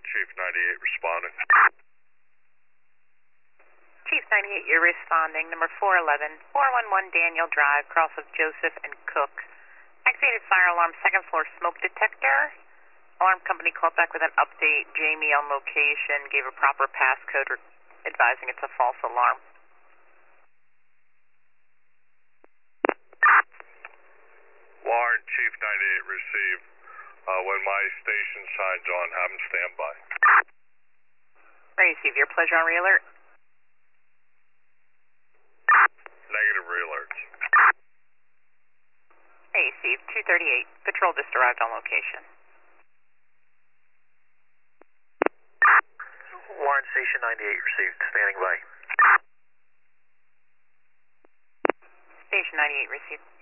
Chief 98 responding. Chief 98, you're responding. Number 411, 411 Daniel Drive, cross of Joseph and Cook. Activated fire alarm, second floor smoke detector. Alarm company called back with an update. Jamie on location gave a proper passcode advising it's a false alarm. Warren, Chief 98 received. When my station signs on, have them stand by. Receive. Your pleasure on re-alert. Negative re-alerts. Receive. 238. Patrol just arrived on location. Warren, Station 98 received. Standing by. Station 98 received.